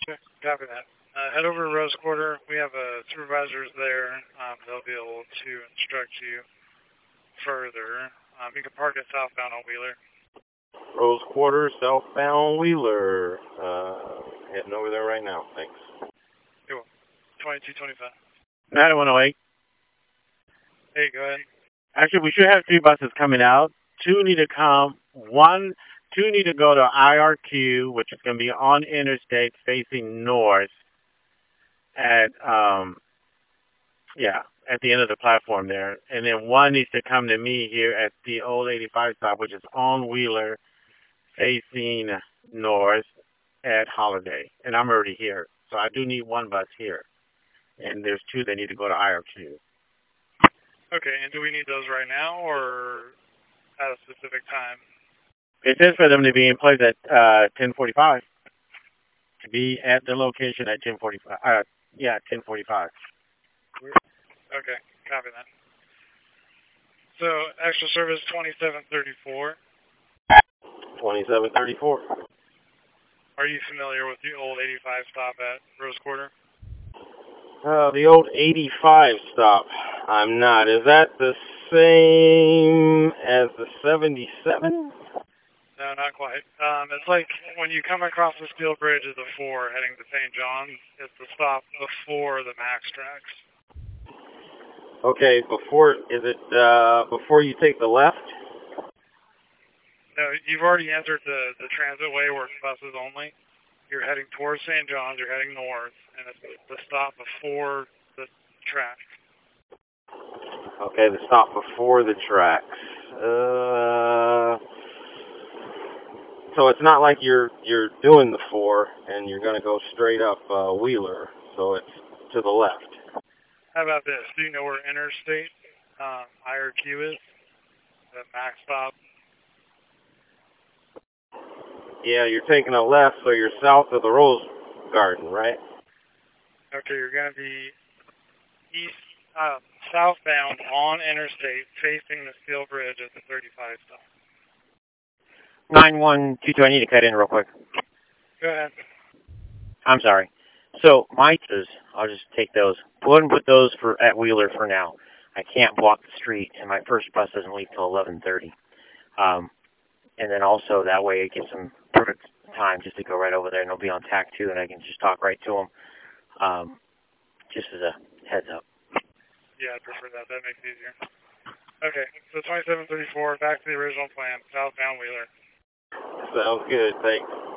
Copy that. Head over to Rose Quarter. We have supervisors there. They'll be able to instruct you further. You can park it southbound on Wheeler. Rose Quarter, southbound Wheeler. Heading over there right now. Thanks. Cool. 2225. 9108. Hey, go ahead. Actually, we should have 2 buses coming out. 2 need to come. 2 need to go to IRQ, which is going to be on interstate facing north at the end of the platform there. And then 1 needs to come to me here at the old 85 stop, which is on Wheeler facing north at Holiday. And I'm already here. So I do need 1 bus here. And there's 2 that need to go to IRQ. Okay, and do we need those right now or at a specific time? It says for them to be in place at 10:45. To be at the location at 10:45. 10:45. Okay, copy that. So, extra service 2734. 2734. Are you familiar with the old 85 stop at Rose Quarter? The old 85 stop. I'm not. Is that the same as the 77? No, not quite. It's like when you come across the steel bridge at the 4 heading to St. John's, it's the stop before the Max tracks. Okay, before you take the left? No, you've already entered the transit way where it's buses only. You're heading towards St. John's, you're heading north, and it's the stop before the tracks. Okay, the stop before the tracks. So it's not like you're doing the 4 and you're going to go straight up Wheeler, so it's to the left. How about this? Do you know where Interstate IRQ is? The Max stop? Yeah, you're taking a left, so you're south of the Rose Garden, right? Okay, you're going to be southbound on Interstate, facing the steel bridge at the 35 stop. 9122, I need to cut in real quick. Go ahead. I'm sorry. So, I'll just take those. Go ahead and put those at Wheeler for now. I can't block the street, and my first bus doesn't leave till 11:30. And then also, that way it gives them perfect time just to go right over there, and they'll be on TAC 2, and I can just talk right to them. Just as a heads up. Yeah, I prefer that. That makes it easier. Okay, so 2734, back to the original plan, southbound Wheeler. Sounds good, thanks.